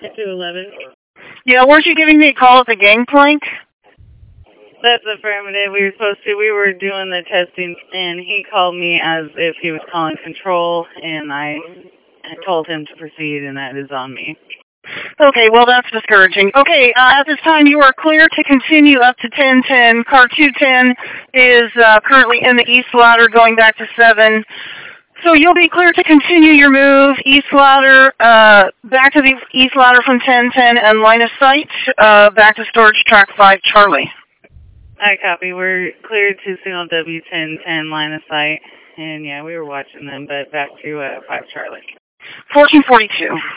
211. Yeah, weren't you giving me a call at the gangplank? That's affirmative. We were doing the testing, and he called me as if he was calling control, and I told him to proceed, and that is on me. Okay, well, that's discouraging. Okay, at this time, you are clear to continue up to 1010. Car 210 is currently in the east ladder going back to 7. So you'll be clear to continue your move, east ladder, back to the east ladder from 1010 and line of sight, back to storage track 5, Charlie. I copy. We're cleared to signal W1010 line of sight. And yeah, we were watching them, but back to 5 Charlie. 1442.